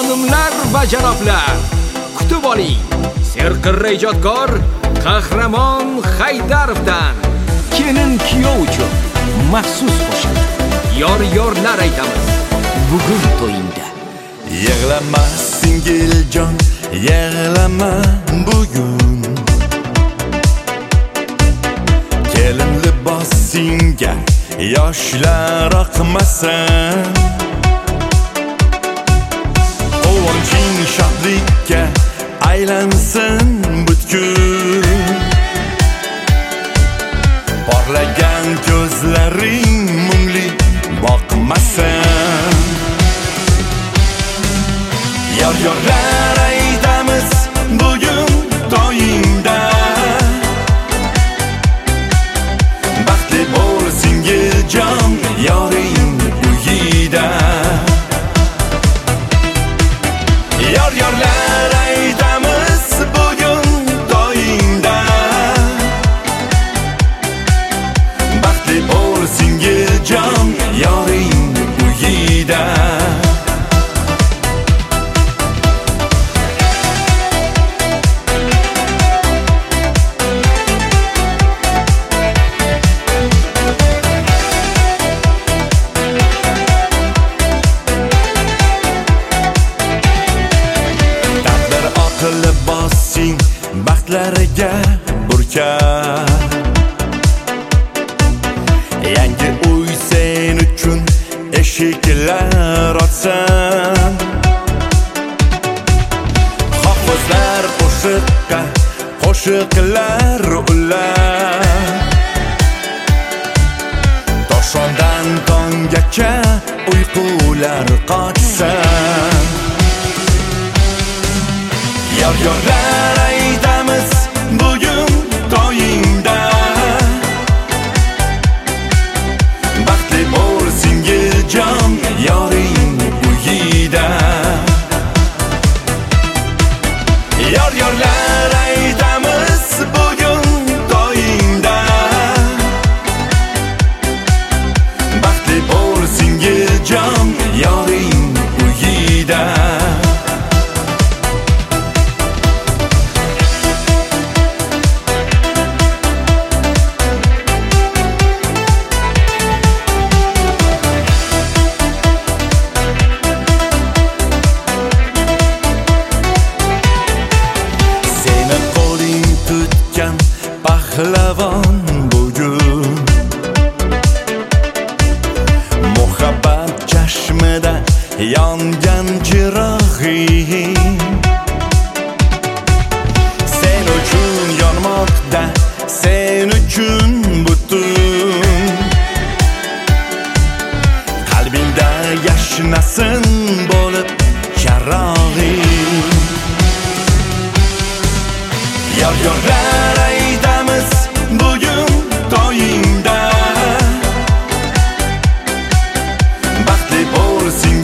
Xonimlar va janoblar, kutib oling. Serqirra ijodkor Qahramon Haydarovdan kelin kuyov uchun maxsus qo'shiq. Yor-yorlar aytamiz bugun to'yingda. Yig'lama singiljon, yig'lama bugun. Kelin libosingga yoshlar oqmasin. Quvonching shodlikka aylansin butkul. Porlagan ko'zlaring mungli boqmasin. Yor-yorlar aytamiz bugun to'yingda. Baxtli bo'l singiljon, yoring uyida. Yor-yorlar aytamiz bugun to'yingda. Baxtli bo'l singiljon, yoring uyida. Libosing baxtlariga burkar. Yangi uy sen uchun eshiklar ochsin. Hofizlar qo'shiqqa qo'shiqlar ular. Toshondan tonggacha uyqular qochsin. Yor-yorlar aytamiz bugun to'yingda. Baxtli bo'l singiljon, yoring uyida. Yor-yorlar aytamiz bugun to'yingda. Baxtli bo'l singiljon, yoring uyida. Pahlavon bugun muhabbat chashmida yongan chirog'ing. Sen uchun yonmoqda, sen uchun butun. Qalbingda yashnasin bo'lib charog'ing. Yor-yorlar aytamiz bugun to'yingda. Baxtli bo'l